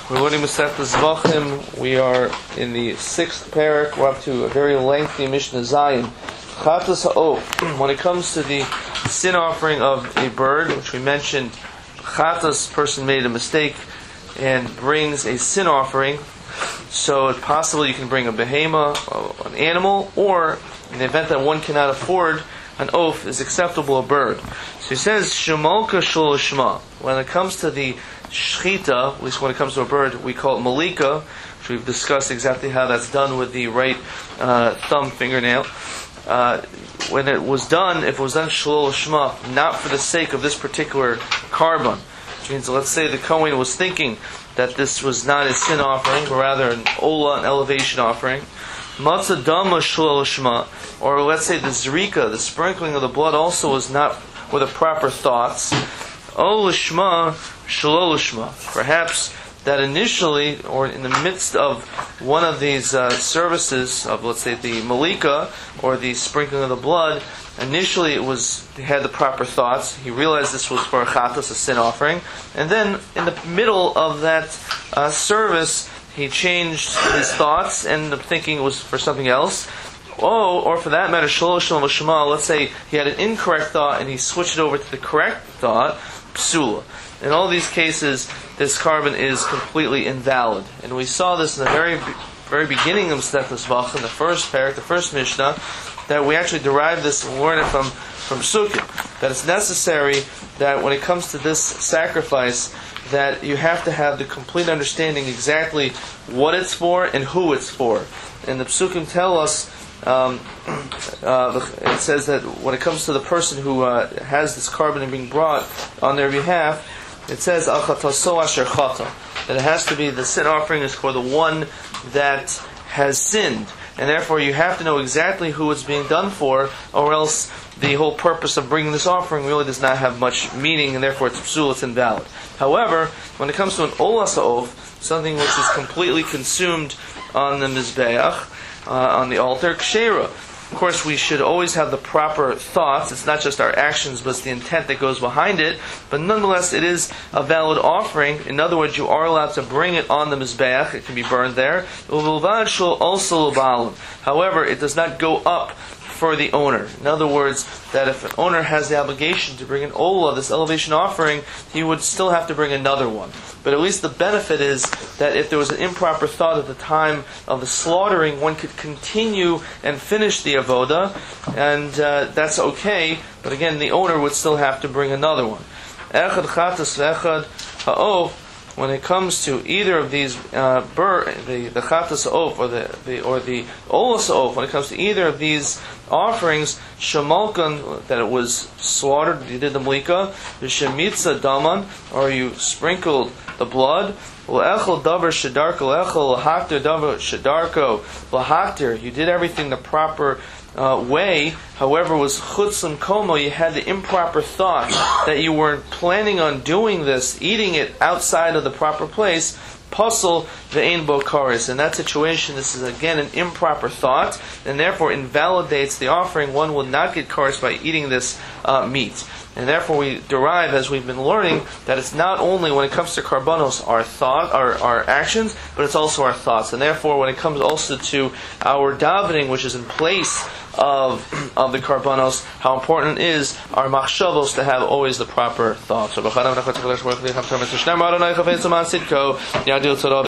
We're learning Masechtas Zvachim. We are in the 6th parak. We're up to a very lengthy Mishnah Zayin. Chatas ha'of. When it comes to the sin offering of a bird, which we mentioned, Chatas, person made a mistake and brings a sin offering. So it's possible you can bring a behema, an animal, or in the event that one cannot afford, an oaf is acceptable, a bird. So he says, Shemalka shul shma. When it comes to the shchita, at least when it comes to a bird, we call it malika, which we've discussed exactly how that's done with the right thumb fingernail. When it was done, if it was done shul shma, not for the sake of this particular carbon, which means, let's say the Kohen was thinking that this was not a sin offering, but rather an ola, an elevation offering. Matzah dama shul shma, or let's say the zrika, the sprinkling of the blood, also was not with the proper thoughts. O lishma, shalol lishma. Perhaps that initially, or in the midst of one of these services of, let's say, the malika or the sprinkling of the blood, initially he had the proper thoughts. He realized this was for a chatas, a sin offering, and then in the middle of that service, he changed his thoughts and the thinking was for something else. Oh, or for that matter, shalosh shema. Let's say he had an incorrect thought and he switched it over to the correct thought. Psula. In all these cases, this carbon is completely invalid, and we saw this in the very beginning of Masechtas Zvachim, the first parak, the first Mishnah, that we actually derive this and learn it from Sukkim. That it's necessary that when it comes to this sacrifice, that you have to have the complete understanding exactly what it's for and who it's for. And the Psukim tell us, it says that when it comes to the person who has this carbon being brought on their behalf, it says that it has to be, the sin offering is for the one that has sinned, and therefore you have to know exactly who it's being done for, or else the whole purpose of bringing this offering really does not have much meaning, and therefore it's psul, it's invalid. However, when it comes to an olas ha'of, something which is completely consumed on the mizbeach, on the altar, kshera. Of course, we should always have the proper thoughts. It's not just our actions, but it's the intent that goes behind it. But nonetheless, it is a valid offering. In other words, you are allowed to bring it on the mizbeach. It can be burned there. However, it does not go up for the owner. In other words, that if an owner has the obligation to bring an ola, this elevation offering, he would still have to bring another one. But at least the benefit is that if there was an improper thought at the time of the slaughtering, one could continue and finish the avoda, and that's okay. But again, the owner would still have to bring another one. Echad chatas ve'echad ha'of. When it comes to either of these the chatas ha'of or the olas ha'of, when it comes to either of these offerings, shemalkan, that it was slaughtered, you did the malika, the shemitza daman, or you sprinkled the blood, l'echel davar shedarko, l'echel l'hakter davar shedarko, l'hakter, you did everything the proper way. However, was chutzim komo, you had the improper thought that you weren't planning on doing this, eating it outside of the proper place. Puzzle ve'ein bo kares. In that situation, this is again an improper thought, and therefore invalidates the offering. One will not get kares by eating this meat. And therefore we derive, as we've been learning, that it's not only when it comes to karbanos our actions, but it's also our thoughts. And therefore when it comes also to our davening, which is in place of the karbanos, how important it is our machshavos to have always the proper thoughts.